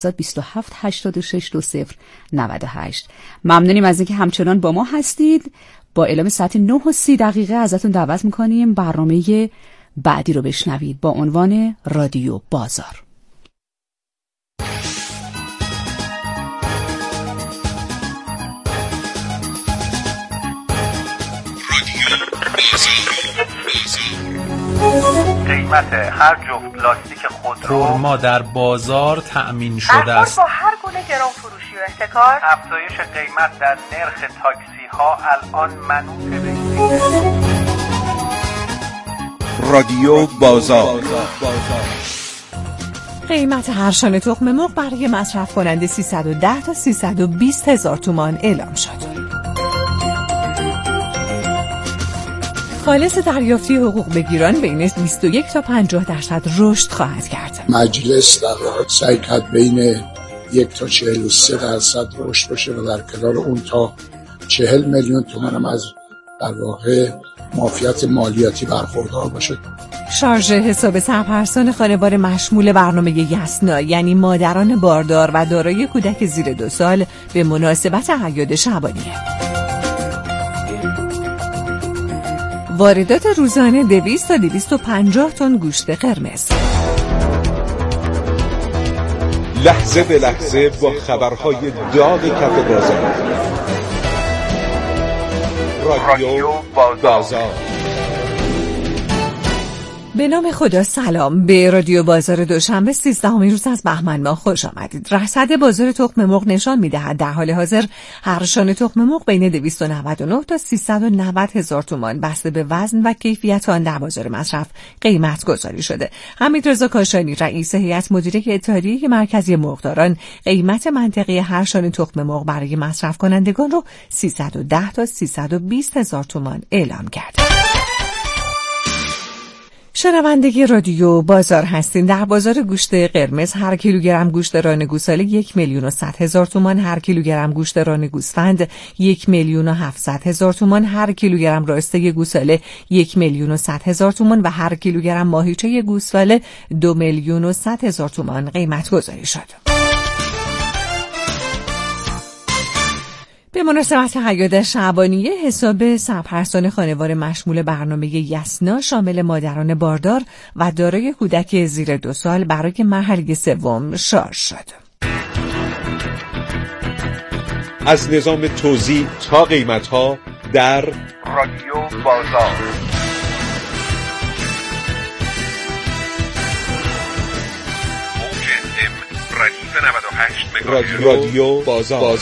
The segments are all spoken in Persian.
27 86 20 98. ممنونیم از اینکه همچنان با ما هستید. با اعلام ساعت 9:30 ازتون دعوت میکنیم برنامه بعدی رو بشنوید با عنوان رادیو بازار. قیمت هر جفت لاستیک خودرو ما در بازار تأمین شده است. با هر گونه گران فروشی و احتکار افزایش قیمت در نرخ تاکسی ها الان منوط به رادیو بازار. قیمت هر شانه تخم مرغ برای مصرف کننده 310 تا 320 هزار تومان اعلام شد. خالص دریافتی حقوق بگیران بین 21 تا 50% رشد خواهد کرد. مجلس در واقع سعی کرد بین 1 تا 43% رشد بشه و در کنار اون تا 40 میلیون تومان هم از در واقع معافیت مالیاتی برخوردار باشه. شارژ حساب سرپرستان خانوار مشمول برنامه یسنا یعنی مادران باردار و دارای کودک زیر 2 سال به مناسبت اعیاد شعبانیه. واردات روزانه 200 تا 250 تن گوشت قرمز. لحظه به لحظه با خبرهای داغ کف بازار. رادیو بازار. به نام خدا سلام. به رادیو بازار دوشنبه 13 روز از بهمن ماه خوش آمدید. رصد بازار تخم مرغ نشان می‌دهد در حال حاضر هر شانه تخم مرغ بین 299 تا 390 هزار تومان بسته به وزن و کیفیت آن در بازار مصرف قیمت گذاری شده. حمیدرضا کاشانی رئیس هیئت مدیره اتحادیه مرکزی مرغداران قیمت منطقی هر شانه تخم مرغ برای مصرف کنندگان رو 310 تا 320 هزار تومان اعلام کرد. شنونده رادیو بازار هستین. در بازار گوشت قرمز هر کیلوگرم گوشت ران گوساله 1,100,000 تومان، هر کیلوگرم گوشت ران گوسفند 1,700,000 تومان، هر کیلوگرم راسته گوساله 1,100,000 تومان و هر کیلوگرم ماهیچه گوساله 2,100,000 تومان قیمت گذاری شد. به مناسبت اعیاد شعبانیه حساب سرپرستان خانوار مشمول برنامه یسنا شامل مادران باردار و دارای کودک زیر 2 سال برای مرحله سوم شارژ شد. از نظام توزیع تا قیمت‌ها در رادیو بازار. موج ردیف 98 مگاهرتز. رادیو بازار.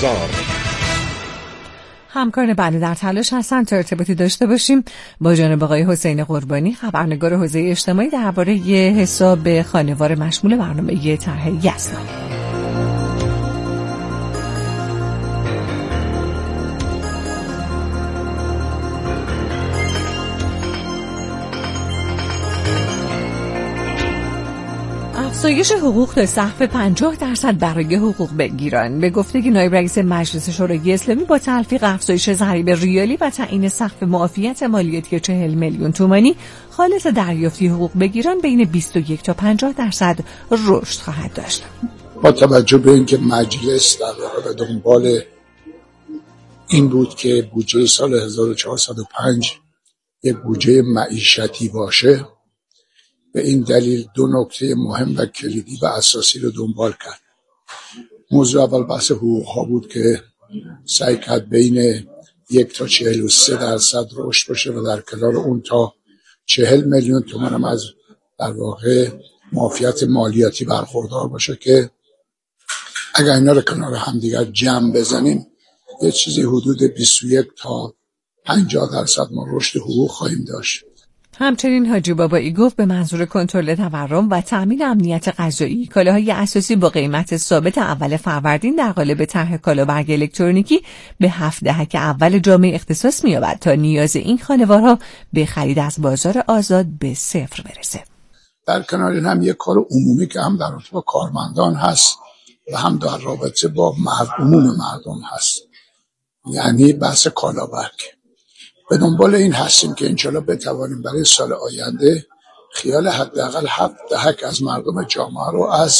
همکار بنده در تلاش هستند تا ارتباطی داشته باشیم با جناب آقای حسین قربانی، خبرنگار حوزه اجتماعی درباره حساب خانوار مشمول برنامه طرح یسنا. افزایش حقوق تا سقف 50% برای حقوق بگیران. به گفته نایب رئیس مجلس شورای اسلامی با تلفیق افزایش ضریب ریالی و تعیین سقف معافیت مالیاتی 40 میلیون تومانی، خالص دریافتی حقوق بگیران بین 21 تا 50% رشد خواهد داشت. با توجه به اینکه مجلس در واقع به دنبال این بود که بودجه سال 1405 یک بودجه معیشتی باشه، به این دلیل 2 نکته مهم و کلیدی و اساسی رو دنبال کرد. موضوع اول بحث حقوق ها بود که سعی کرد بین 1 تا 43% رشد باشه و در کنار اون تا 40 میلیون تومان هم از در واقع معافیت مالیاتی برخوردار باشه که اگر اینا رو کنار هم دیگر جمع بزنیم یه چیزی حدود 21 تا 50% ما رشد حقوق خواهیم داشت. همچنین حاجی بابایی گفت به منظور کنترل تورم و تامین امنیت غذایی، کالاهای اساسی با قیمت ثابت اول فروردین در قالب طرح کالابرگ الکترونیکی به 7 دهک اول جامعه اختصاص می‌یابد تا نیاز این خانوارها به خرید از بازار آزاد به صفر برسه. در کنار این هم یک کار عمومی که هم در رابطه با کارمندان هست و هم در رابطه با عموم مردم هست، یعنی بحث کالابرگ. به دنبال این هستیم که انشالله بتوانیم برای سال آینده خیال حداقل 7 دهک از مردم جامعه رو از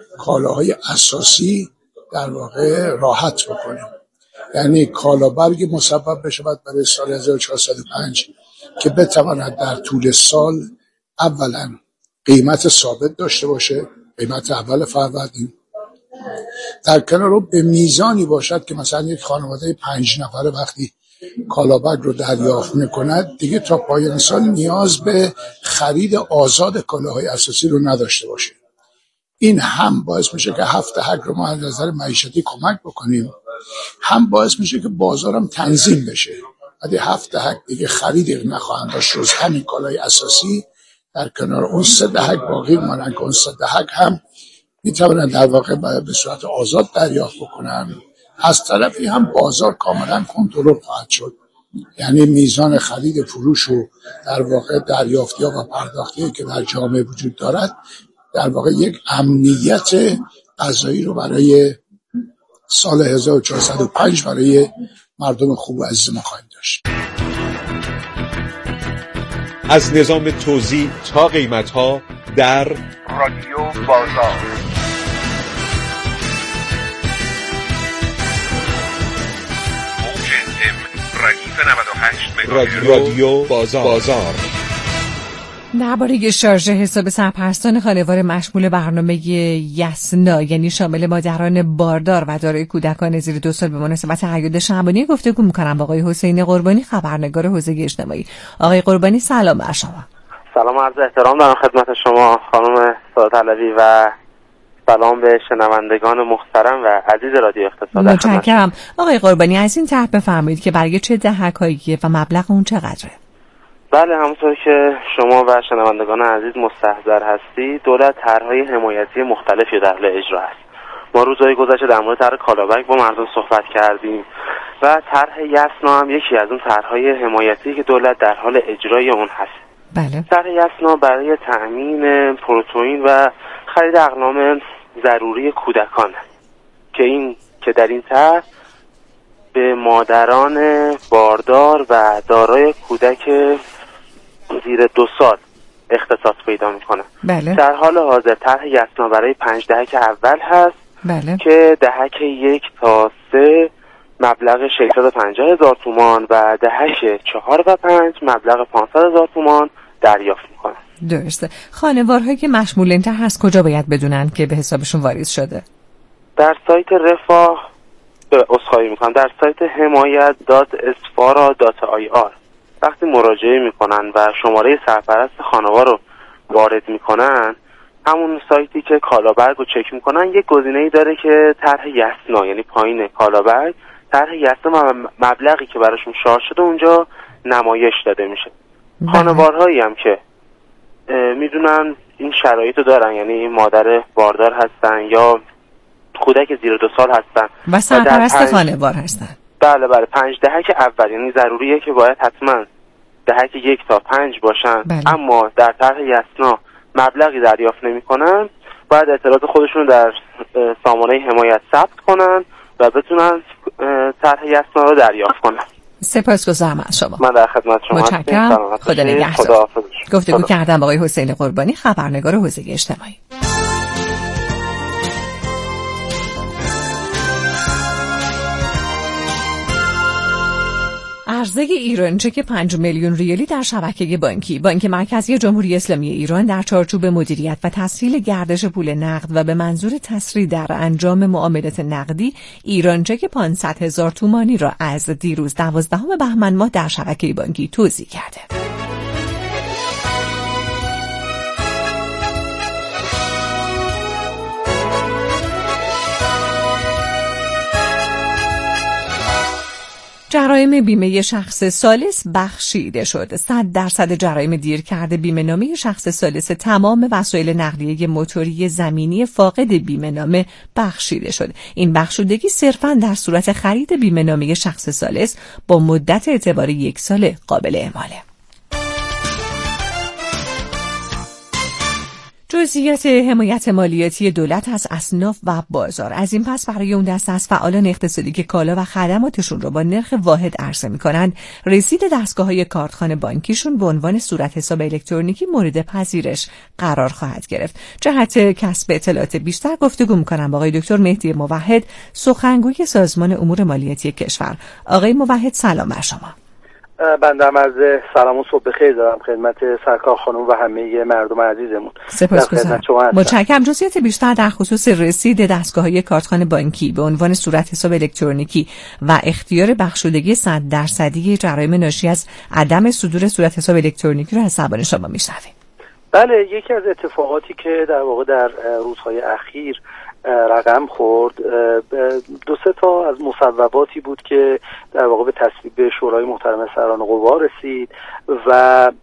کالاهای اساسی در واقع راحت بکنیم. یعنی کالابرگ مسبب بشه برای سال 1405 که بتواند در طول سال اولا قیمت ثابت داشته باشه، قیمت اول فروردین، در کنار رو به میزانی باشد که مثلا یک خانواده 5 نفره وقتی کالابرگ رو دریافت میکند دیگه تا پایان سال نیاز به خرید آزاد کالاهای اساسی رو نداشته باشه. این هم باعث میشه که هفت حق رو ما از نظر معیشتی کمک بکنیم، هم باعث میشه که بازارم تنظیم بشه. ولی هفت حق دیگه خریدی نخواهند داشت جز همین کالای اساسی، در کنار اون 3 دهک باقی مانند که اون 3 دهک هم میتونن در واقع به صورت آزاد دریافت بکنن. از طرفی هم بازار کاملا کنترل خواهد شد، یعنی میزان خرید فروش و در واقع دریافتی ها و پرداختی که در جامعه وجود دارد در واقع یک امنیت غذایی رو برای سال 1405 برای مردم خوب و عزیز ما خواهیم داشت. از نظام توزیع تا قیمت‌ها در رادیو بازار. رادیو بازار. درباره شارژ حساب سرپرستان خانوار مشمول برنامه یسنا، یعنی شامل مادران باردار و دارای کودکان زیر 2 سال به مناسبت اعیاد شعبانی گفتگو می‌کنم با آقای حسین قربانی، خبرنگار حوزه اجتماعی. آقای قربانی سلام بر شما. سلام، عرض احترام دارم خدمت شما خانم سعادت علوی و سلام به شنوندگان محترم و عزیز رادیو اقتصاد. متشکرم. آقای قربانی از این طرح بفرمایید که برای چه دهک‌هایی و مبلغ اون چقدره؟ بله، همونطور که شما و شنوندگان عزیز مستحضر هستید، دولت طرح‌های حمایتی مختلفی در حال اجرا است. ما روزهای گذشته در مورد طرح کالابرگ با مردم صحبت کردیم و طرح یسنا هم یکی از اون طرح‌های حمایتی که دولت در حال اجرای اون هست. بله. طرح یسنا برای تأمین پروتئین و خرید اقلام ضروری کودکان که در این طرح به مادران باردار و دارای کودک زیر 2 سال اختصاص پیدا میکنه. بله. در حال حاضر طرح یسنا برای 5 دهک اول هست. بله. که دهک 1 تا 3 مبلغ 650,000 تومان و دهک 4 و 5 مبلغ 500,000 تومان دریافت میکنن. درسته. خانوارهایی که مشمول این طرح هست کجا باید بدونن که به حسابشون واریز شده؟ در سایت رفاه در سایت حمایت.اسفارا.ir وقتی مراجعه میکنن و شماره سرپرست خانوار رو وارد میکنن، همون سایتی که کالابرگ رو چک میکنن یک گزینه‌ای داره که طرح یسنا، یعنی پایین کالابرگ طرح یسنا و مبلغی که براشون شارژ شده اونجا نمایش داده میشه. خانوارهایی هم که میدونن این شرایط رو دارن، یعنی مادر باردار هستن یا کودک زیر 2 سال هستن و سرپرست خانوار هستن. بله 5 دهک اول، یعنی ضروریه که باید حتما دهک 1 تا 5 باشن. بله. اما در طرح یسنا مبلغی دریافت نمی‌کنن، باید اطلاعات خودشون در سامانه حمایت ثبت کنن و بتونن طرح یسنا رو دریافت کنن. سپاسگزارم از شما. من در خدمت شما هستم. متشکرم. خدا نگهدار. گفتگو کردم با آقای حسین قربانی، خبرنگار حوزه اجتماعی. عرضه ایرانچک 5 میلیون ریالی در شبکه بانکی. بانک مرکزی جمهوری اسلامی ایران در چارچوب مدیریت و تسهیل گردش پول نقد و به منظور تسریع در انجام معاملات نقدی ایرانچک 500,000 تومانی را از دیروز 12 بهمن ماه در شبکه بانکی توزیع کرده. جرایم بیمه شخص ثالث بخشیده شد. 100% جرایم دیر کرده بیمه نامه شخص ثالث تمام وسایل نقلیه موتوری زمینی فاقد بیمه نامه بخشیده شد. این بخشودگی صرفاً در صورت خرید بیمه نامه شخص ثالث با مدت اعتباری 1 سال قابل اعماله. جزئیات حمایت مالیاتی دولت از اصناف و بازار. از این پس برای اون دسته از فعالان اقتصادی که کالا و خدماتشون رو با نرخ واحد عرضه می‌کنند، رسید دستگاه‌های کارتخوان بانکیشون به عنوان صورت حساب الکترونیکی مورد پذیرش قرار خواهد گرفت. جهت کسب اطلاعات بیشتر گفتگو می‌کنم با آقای دکتر مهدی موحد، سخنگوی سازمان امور مالیاتی کشور. آقای موحد، سلام بر شما. بنده عرض سلام و صبح بخیر دارم خدمت سرکار خانم و همه مردم عزیزمون. سپاسگزارم. متشکرم. جزئیات بیشتر در خصوص رسید دستگاه‌های کارتخوان بانکی به عنوان صورت حساب الکترونیکی و اختیار بخشودگی 100% جرایم ناشی از عدم صدور صورت حساب الکترونیکی رو از زبان شما میشنویم. بله، یکی از اتفاقاتی که در واقع در روزهای اخیر رقم خورد، دو سه تا از مصوباتی بود که در واقع به تصویب شورای محترم سران قوا رسید و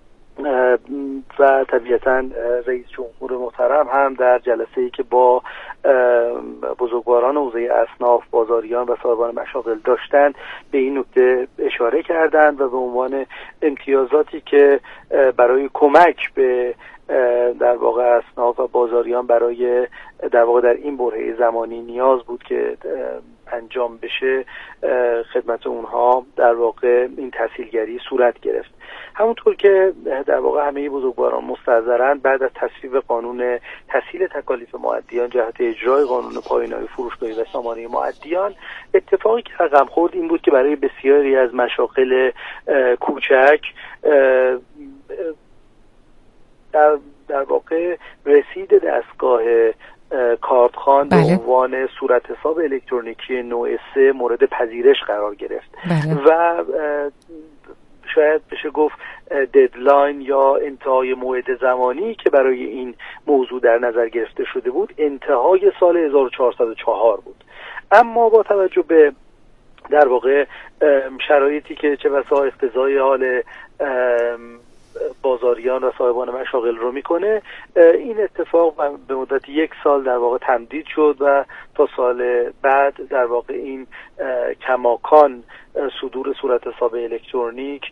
طبیعتاً رئیس جمهور محترم هم در جلسه‌ای که با بزرگواران حوزه اصناف، بازاریان و صاحبان مشاغل داشتند به این نکته اشاره کردند و به عنوان امتیازاتی که برای کمک به در واقع اصناف و بازاریان برای در واقع در این برهه زمانی نیاز بود که انجام بشه، خدمت اونها در واقع این تسهیلگری صورت گرفت. همونطور که در واقع همه بزرگواران مستحضرند، بعد از تصویب قانون تسهیل تکالیف مؤدیان جهت اجرای قانون پایان‌نامه فروشگاهی و سامانه مؤدیان، اتفاقی که رقم خورد این بود که برای بسیاری از مشاغل کوچک در واقع رسید دستگاه کارتخوان به عنوان صورت حساب الکترونیکی نوع 3 مورد پذیرش قرار گرفت. و شاید بشه گفت ددلاین یا انتهای موعد زمانی که برای این موضوع در نظر گرفته شده بود انتهای سال 1404 بود. اما با توجه به در واقع شرایطی که چه بسا اقتضای حال بازاریان و صاحبان مشاغل رو میکنه، این اتفاق به مدت 1 سال در واقع تمدید شد و تا سال بعد در واقع این کماکان صدور صورت حساب الکترونیک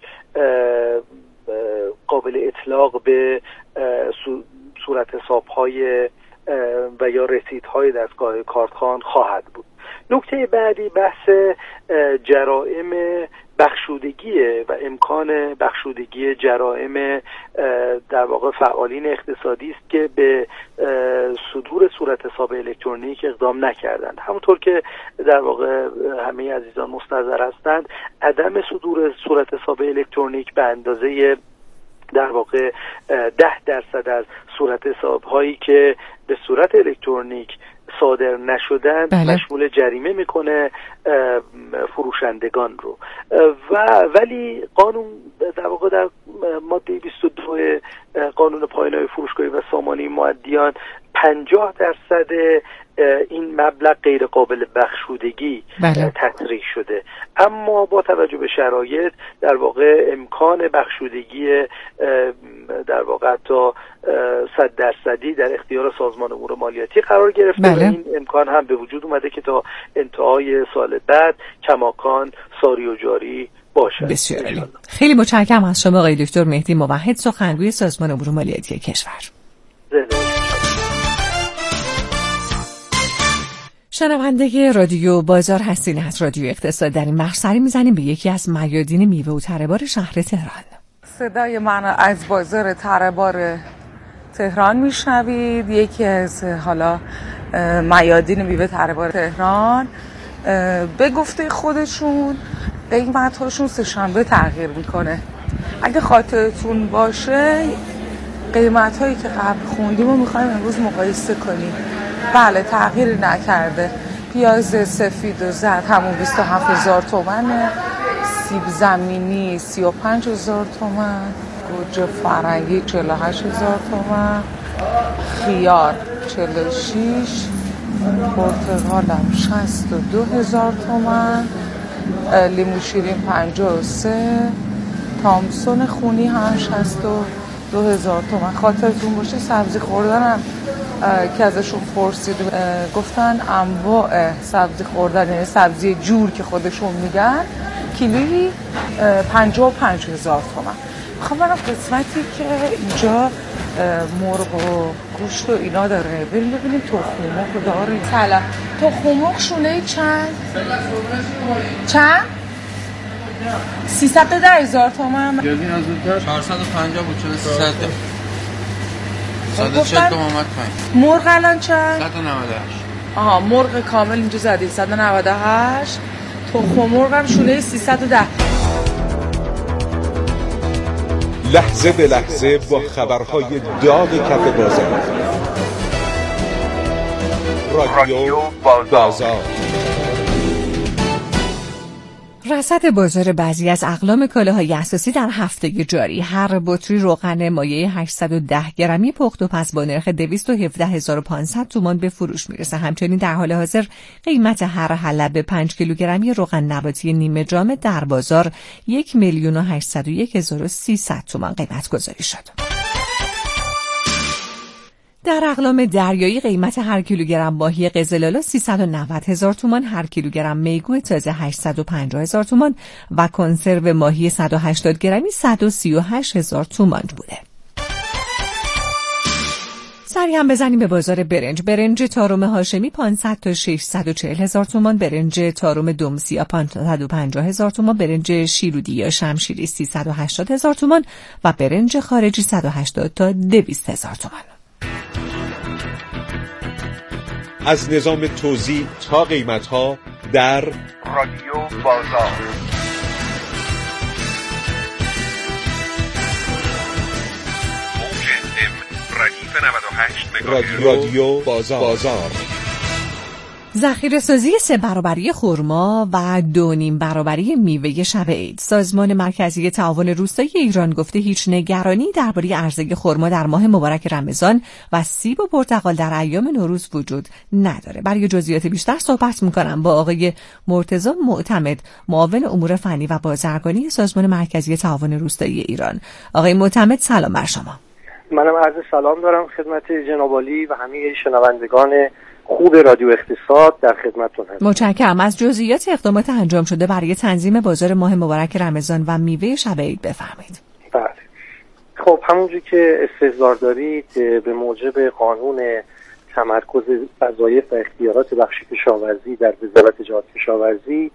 قابل اطلاق به صورت حساب‌های و یا رسیدهای دستگاه کارتخوان خواهد بود. نکته بعدی بحث جرائم بخشودگی و امکان بخشودگی جرائم در واقع فعالین اقتصادی است که به صدور صورت حساب الکترونیک اقدام نکردند. همونطور که در واقع همه عزیزان مستحضر هستند، عدم صدور صورت حساب الکترونیک به اندازه در واقع 10% از صورت حساب هایی که به صورت الکترونیک صادر نشدن مشمول جریمه میکنه فروشندگان رو. ولی قانون در واقع در ماده 22 قانون پایان‌نامه فروشگاهی و سامانه مؤدیان 50% این مبلغ غیر قابل بخشودگی تطریح شده، اما با توجه به شرایط در واقع امکان بخشودگی در واقع تا 100% در اختیار سازمان امور مالیاتی قرار گرفته و این امکان هم به وجود اومده که تا انتهای سال بعد کماکان ساری و جاری باشه. بسیار عالی. خیلی متشکرم از شما آقای دکتر مهدی موحد، سخنگوی سازمان امور مالیاتی کشور. شنونده رادیو بازار هستین از رادیو اقتصاد. در این بخش سری میزنیم به یکی از میادین میوه و تره‌بار شهر تهران. صدای من از بازار تره‌بار تهران میشنوید. یکی از حالا میادین میوه تره‌بار تهران به گفته خودشون قیمت‌هاشون سه شنبه تغییر میکنه. اگه خاطرتون باشه قیمت‌هایی که قبل خوندیم رو میخوایم امروز مقایسه کنیم. بله، تغییر نکرده. پیاز سفید و زرد همون 27000 تومنه، سیب زمینی 35000 تومن، گوجه فرنگی 48000 تومن، خیار 46، پرتقال هم 62000 تومن، لیمو شیرین 53، تامسون خونی هم 62000 تومن. خاطرتون باشه سبزی خوردن هم که ازشون پرسید گفتن انواع سبزی خوردن، یعنی سبزی جور که خودشون میگن، کیلویی 55000 تومن. خب من قسمتی که اینجا مرغ و گوشت و اینا داره. بریم ببینیم تخم مرغ داره. سلام، تخم مرغ شونه چند؟ 310,000 تومان. گردین از زودتر 450 بود چون 340 تومان اومد پایین. مرغ الان چند؟ 198. آها، مرغ کامل اینجا زدید 198. تخم مرغ هم شونه 310. لحظه به لحظه با خبرهای داغ کف بازار. رادیو بازار. رصد بازار بعضی از اقلام کالاهای اساسی در هفته جاری. هر بطری روغن مایع 810 گرمی پخت و پس با نرخ 217,500 تومان به فروش میرسه. همچنین در حال حاضر قیمت هر حلب 5 کیلوگرمی روغن نباتی نیمه جام در بازار 1,801,300 تومان قیمت گذاری شد. در اقلام دریایی قیمت هر کیلوگرم ماهی قزل‌آلا 390,000 تومان، هر کیلوگرم میگو تازه 850,000 تومان و کنسرو ماهی 180 گرمی 138,000 تومان بوده. سری هم بزنیم به بازار برنج. برنج تارم هاشمی 500 تا 640,000 تومان، برنج تارم دمسیا 550,000 تومان، برنج شیرودی یا شمشیری 380,000 تومان و برنج خارجی 180 تا 200,000 تومان. از نظام توزیع تا قیمت‌ها در رادیو بازار. موج ردیف 98 رادیو بازار. ذخیره سازی 3 برابری خرما و 2.5 برابری میوه شب عید. سازمان مرکزی تعاون روستایی ایران گفته هیچ نگرانی درباره عرضه خرما در ماه مبارک رمضان و سیب و پرتقال در ایام نوروز وجود نداره. برای جزئیات بیشتر صحبت می‌کنم با آقای مرتضی معتمد، معاون امور فنی و بازرگانی سازمان مرکزی تعاون روستایی ایران. آقای معتمد سلام بر شما. منم عرض سلام دارم خدمت جناب عالی و همه شنوندگان خوب رادیو اقتصاد، در خدمتتون هستم. متشکرم. از جزئیات اقدامات انجام شده برای تنظیم بازار ماه مبارک رمضان و میوه شب عید بفرمایید. بله. خب همونجوری که استحضار دارید به موجب قانون تمرکز وظایف و اختیارات بخش کشاورزی در وزارت جهاد کشاورزی،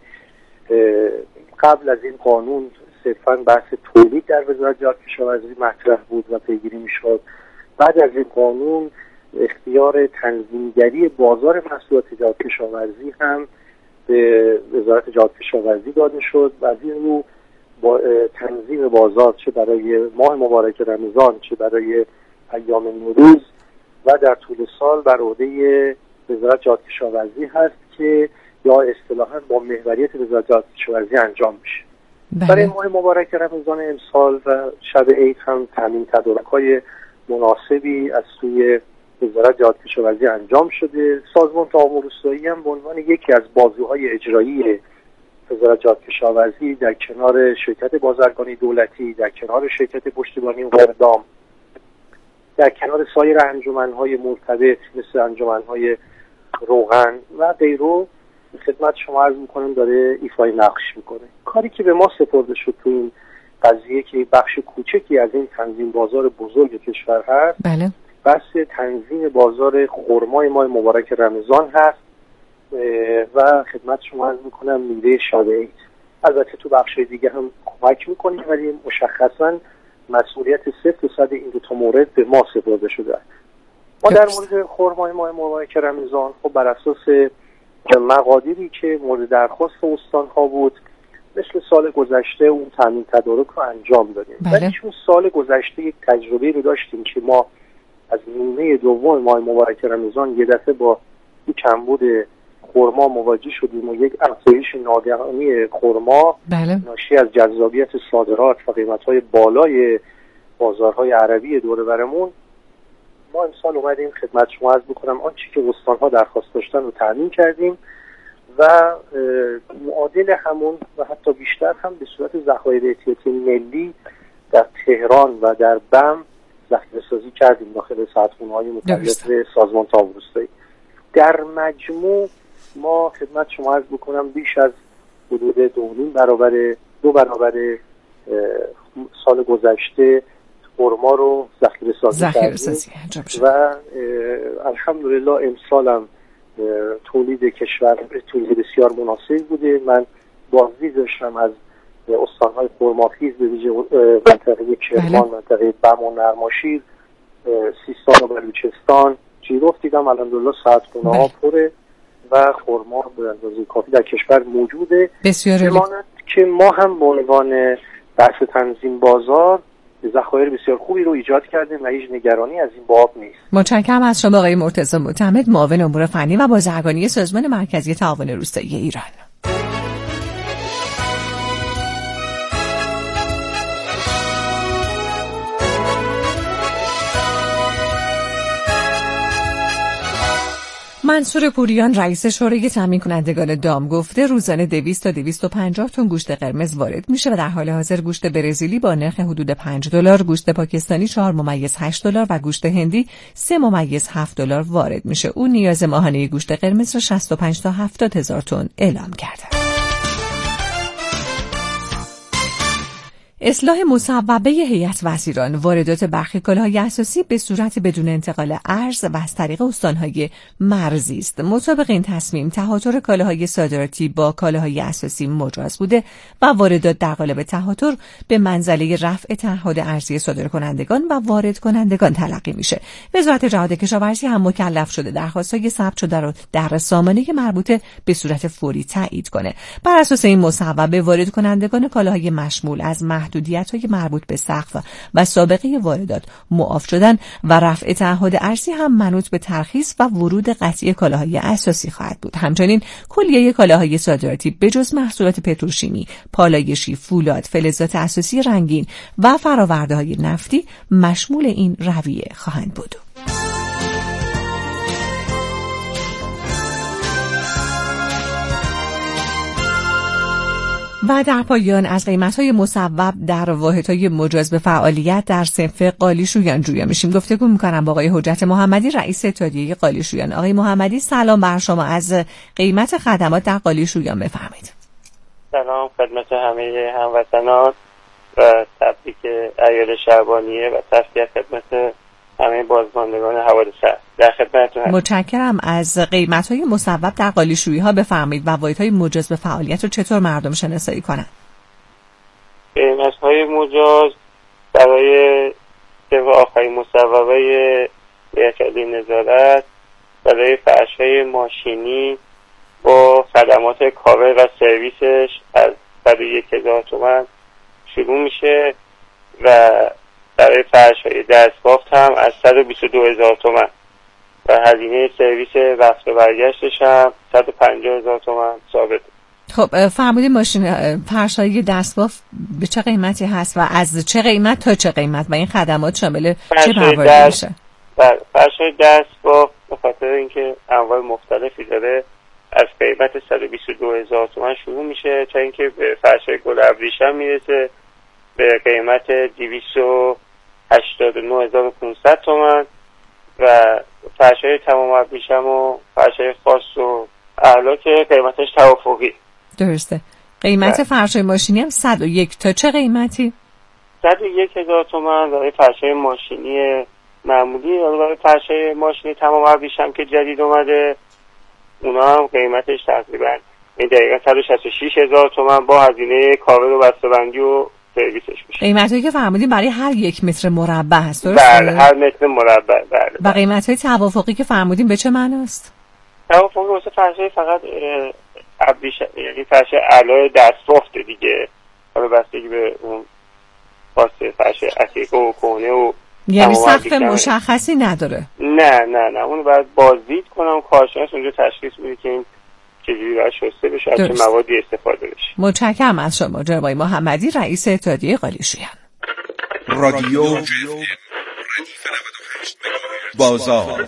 قبل از این قانون صرفاً بحث تولید در وزارت جهاد کشاورزی مطرح بود و پیگیری میشد. بعد از این قانون اختیار تنظیمگری بازار محصولات جهاد کشاورزی هم به وزارت جهاد کشاورزی داده شد و از این رو با تنظیم بازار چه برای ماه مبارک رمضان چه برای ایام نوروز و در طول سال بر عهده وزارت جهاد کشاورزی هست که یا اصطلاحاً با محوریت وزارت جهاد کشاورزی انجام میشه. برای ماه مبارک رمضان امسال و شب عید هم تامین تدارک‌های مناسبی از سوی وزارت جهاد کشاورزی انجام شده. سازمان تعاون روستایی هم به عنوان یکی از بازوهای اجرایی وزارت جهاد کشاورزی در کنار شرکت بازرگانی دولتی، در کنار شرکت پشتیبانی اردام، در کنار سایر انجمن‌های مرتبط مثل انجمن‌های روغن و غیره خدمت شما عرض می‌کنم داره ایفای نقش می‌کنه. کاری که به ما سپرده شد تو این قضیه که بخش کوچکی از این تنظیم بازار بزرگ کشور هست، بله، بحث تنظیم بازار خرمای ماه مبارک رمضان هست و خدمت شما عرض میکنم میوه شب عید. البته تو بخش دیگه هم کمک میکنیم ولی مشخصا مسئولیت 100% این دو تا مورد به ما سپرده شده. ما در مورد خرمای ماه مبارک رمضان خب بر اساس مقادیری که مورد درخواست استان ها بود مثل سال گذشته اون تامین تدارک رو انجام دادیم. ولی چون سال گذشته یک تجربه رو داشتیم که ما از نیمه دوم ماه مبارک رمضان یه دفعه با این کمبود خرما مواجه شدیم و یک افزایش ناگهانی خرما ناشی از جذابیت صادرات و قیمت‌های بالای بازارهای عربی دور و برمون، ما امسال اومدیم خدمت شما عرض بکنم آنچه که استان‌ها درخواست داشتن رو تامین کردیم و معادل همون و حتی بیشتر هم به صورت ذخایر احتیاطی ملی در تهران و در بم ذخیره‌سازی کردیم داخل ساعتخونه‌های مختلف سازمان تعاون روستایی. در مجموع ما خدمت شما عرض بکنم بیش از حدود 2 برابر سال گذشته خرما رو ذخیره سازی انجام شد و الحمدلله امسال هم تولید کشور تولید بسیار مناسب بوده. من بازدید داشتم از استان‌های خرماخیز به ویژه منطقه کرمان، منطقه بم و نرماشیر، سیستان و بلوچستان، جیروف دیدم الحمدلله ساعتخونه‌ها پره و خرما به اندازه کافی در کشور موجوده. بسیار عالی. که ما هم به عنوان بحث تنظیم بازار ذخایر بسیار خوبی رو ایجاد کردیم و هیچ نگرانی از این باب نیست. متشکرم از شما آقای مرتضی معتمد، معاون امور فنی و بازرگانی سازمان مرکزی تعاون روستایی ایران. منصور پوریان رئیس شورای تامین کنندگان دام گفته روزانه 200 تا 250 تن گوشت قرمز وارد میشه و در حال حاضر گوشت برزیلی با نرخ حدود $5، گوشت پاکستانی $4.8 و گوشت هندی $3.7 وارد میشه. او نیاز ماهانه گوشت قرمز را 65 تا 70 هزار تن اعلام کرده. اصلاح مصوبه هیئت وزیران واردات برخی کالاهای اساسی به صورت بدون انتقال ارز و از طریق استانهای مرزی است. مطابق این تصمیم تهاتر کالاهای صادراتی با کالاهای اساسی مجاز بوده و واردات در قالب تهاتر به منزله رفع تعهد ارزی صادرکنندگان و وارد کنندگان تلقی میشه. وزارت جهاد کشاورزی هم مکلف شده درخواست‌های ثبت شده را در سامانه مربوطه به صورت فوری تایید کنه. بر اساس این مصوبه وارد کنندگان کالاهای مشمول از محدودیت‌های مربوط به سقف و سابقه واردات معاف شدن و رفع تعهد ارزی هم منوط به ترخیص و ورود قطعی کالاهای اساسی خواهد بود. همچنین کلیه کالاهای صادراتی بجز محصولات پتروشیمی، پالایشی، فولاد، فلزات اساسی رنگین و فرآورده‌های نفتی مشمول این رویه خواهند بود. و در پایان از قیمت‌های مصوب در واحدهای مجاز به فعالیت در صنف قالیشویان جویا میشیم. گفتگو می‌کنم با آقای حجت محمدی رئیس اتحادیه قالیشویان. آقای محمدی سلام بر شما. از قیمت خدمات در قالیشویان بفرمایید. سلام خدمت همه هموطنان و تبریک اعیاد شعبانیه و تسلیت خدمت همه بازماندگان حوادث در خدمتتون. متشکرم. از قیمت‌های مصوب در قالیشویی‌ها بفرمایید و واحدهای مجاز به فعالیت رو چطور مردم شناسایی کنن؟ قیمت‌های مجاز برای طبق آخرین مصوبه هیئت عالی نظارت برای فرش‌های ماشینی با خدمات کاور و سرویسش از 101,000 تومان شروع میشه و برای فرش‌های دستبافت هم از 122,000 تومان و هزینه سرویس رفت و برگشتش هم 150,000 تومان ثابت. خب فرمودید ماشین فرش‌های دستبافت به چه قیمتی هست و از چه قیمت تا چه قیمت و این خدمات شامل چه مواردی میشه؟ فرش‌های دستبافت به خاطر اینکه انواع مختلفی داره از قیمت 122,000 تومان شروع میشه تا اینکه به فرش‌های گل ابریشم میرسه به قیمت 289,500 تومان و فرش‌های تمام ابریشم و فرش‌های خاص و اعلا که قیمتش توافقی. درسته. قیمت فرش‌های ماشینی هم 101 تا چه قیمتی؟ 101,000 تومان برای فرش‌های ماشینی معمولی. برای فرش‌های ماشینی تمام ابریشم که جدید اومده اونا هم قیمتش تقریبا دقیقاً 166,000 تومان با هزینه کاور و بسته‌بندی و سرویسش میشه. قیمتایی که فرمودین برای هر 1 متر مربع هست درسته؟ بله هر متر مربع. بله. و قیمت‌های توافقی که فرمودین به چه معناست؟ توافقی واسه فرش‌های فقط ابریشم یعنی فرش اعلای دستبافت دیگه. حالا بستگی به اون واسه فرش عتیقه و کهنه و یعنی سقف مشخصی نداره. نه اون رو باید بازدید کنم کارشناس اونجا تشخیص میده که این چجوری باید شسته بشه از چه موادی استفاده بشه. متشکرم از شما جناب محمدی رئیس اتحادیه قالیشویان. رادیو بازار.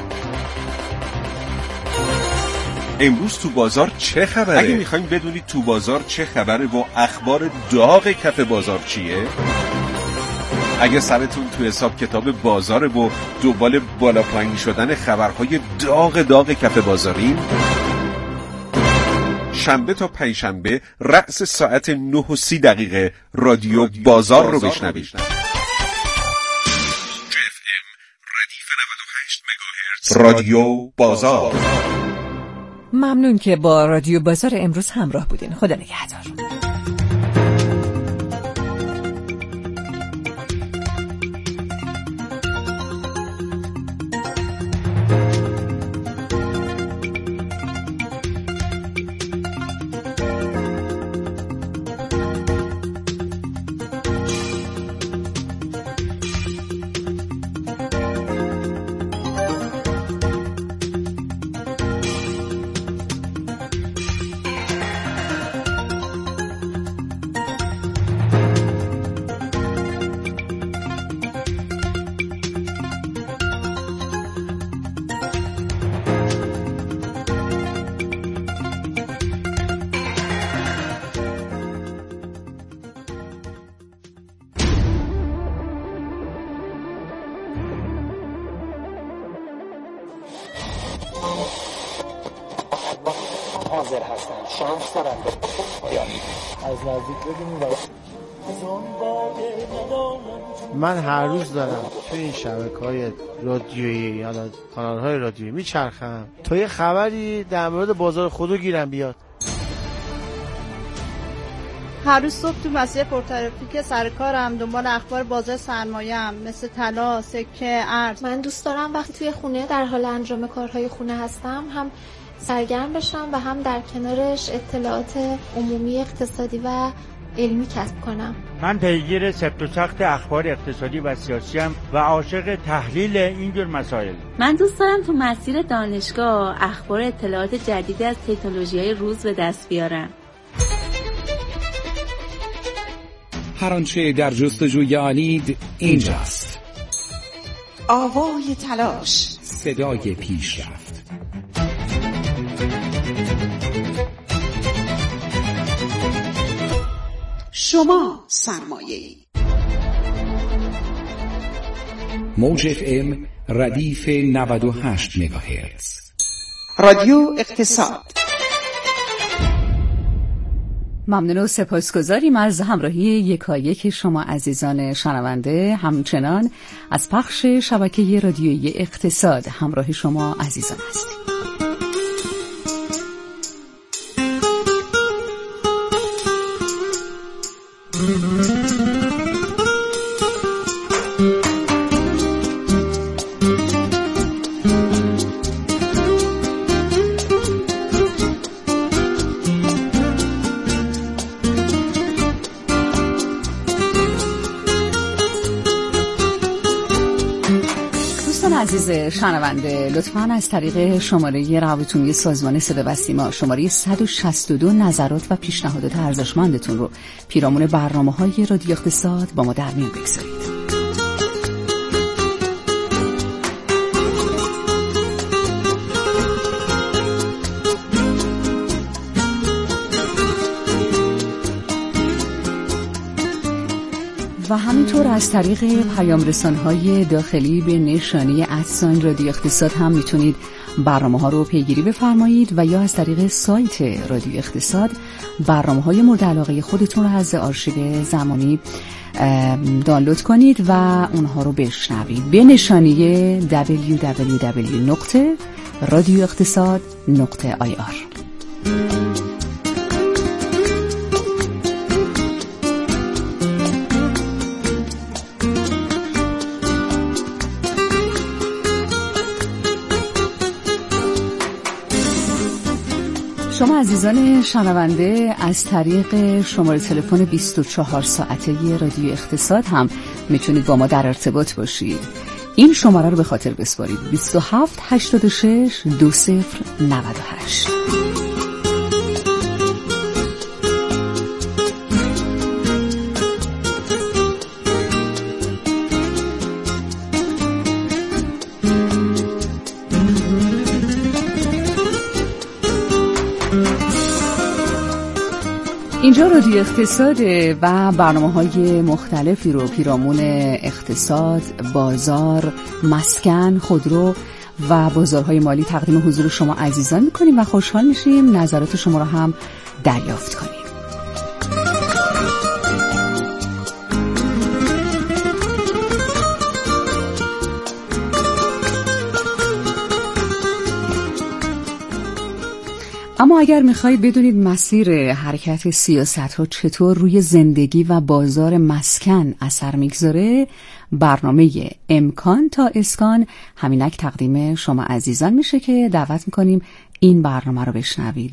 امروز تو بازار چه خبره؟ اگه میخواین بدونید تو بازار چه خبره و اخبار داغ کف بازار چیه؟ اگه سرتون تو حساب کتاب بازاره و دنبال بالا پایین شدن خبرهای داغ کف بازارین، شنبه تا پنجشنبه رأس ساعت 9:30 رادیو بازار رو بشنوید. رادیو بازار. ممنون که با رادیو بازار امروز همراه بودین. خدا نگهدار. حاضر هستم شانس دارم از نزدیک ببینیم. من هر روز دارم توی این شبکه‌های رادیویی یا کانال‌های رادیویی میچرخم تا یه خبری در مورد بازار خودو گیرم بیاد. هر روز صبح تو مسیر پرترافیک سر کارم دنبال اخبار بازار سرمایه‌ام مثل طلا، سکه، ارز. من دوست دارم وقتی توی خونه در حال انجام کارهای خونه هستم هم سرگرم بشم و هم در کنارش اطلاعات عمومی اقتصادی و علمی کسب کنم. من پیگیر سفت و سخت اخبار اقتصادی و سیاسی ام و عاشق تحلیل اینجور مسائل. من دوست دارم تو مسیر دانشگاه اخبار اطلاعات جدید از تکنولوژی‌های روز به دست بیارم. هر آنچه در جستجوی آنید اینجاست. آوای تلاش، صدای پیشرفت. شما سرمایه‌ای. موج FM ردیف 98 مگاهرتز. رادیو اقتصاد. ممنون و سپاسگزاریم از همراهی یکایک شما عزیزان شنونده، همچنان از پخش شبکه رادیویی اقتصاد همراه شما عزیزان هستیم. عزیز شنونده، لطفاً از طریق شماره روابطی سازمان صدا و سیما شماره 162 نظرات و پیشنهادات ارزشمندتون رو پیرامون برنامه‌های رادیو اقتصاد با ما در میون بگذارید. و همینطور از طریق پیام‌رسان‌های داخلی به نشانی @ رادیو اقتصاد هم میتونید برنامه‌ها رو پیگیری بفرمایید و یا از طریق سایت رادیو اقتصاد برنامه‌های مورد علاقه خودتون رو از آرشیو زمانی دانلود کنید و اونها رو بشنوید به نشانی www.radioeqtisad.ir. شما عزیزان شنونده از طریق شماره تلفن 24 ساعته رادیو اقتصاد هم میتونید با ما در ارتباط باشید. این شماره رو به خاطر بسپارید: 27 86 20 98. اینجا رادیو اقتصاد و برنامه‌های مختلفی رو پیرامون اقتصاد، بازار، مسکن، خودرو و بازارهای مالی تقدیم حضور شما عزیزان می‌کنیم و خوشحال میشیم نظرات شما رو هم دریافت کنیم. اما اگر میخواید بدونید مسیر حرکت سیاست ها چطور روی زندگی و بازار مسکن اثر میگذاره، برنامه امکان تا اسکان همینک تقدیم شما عزیزان میشه که دعوت میکنیم این برنامه رو بشنوید.